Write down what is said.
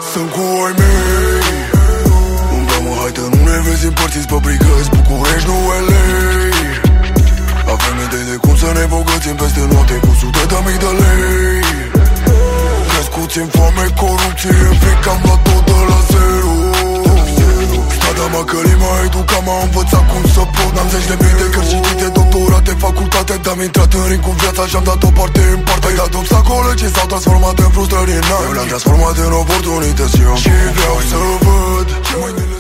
Sunt cu ai mei. Umblam în haită, nu ne vezi împărțiți pe brigăzi, București, nu LA. Avem idei de cum să ne bogățim peste noapte cu sute de mii de lei. Crescuți în foame, corupție, fiind că am luat tot de la zero. Strada m-a călit, m-a educat, m-a învățat cum să pot. N-am zeci de mii de cărți citite, doctorate, facultate, dar-am intrat în ring cu viața și-am dat o parte în parte. Ai dat obstacole ce s-au transformat în frustrări în ani. Eu le-am transformat în oportunități și vreau să văd ce mâinile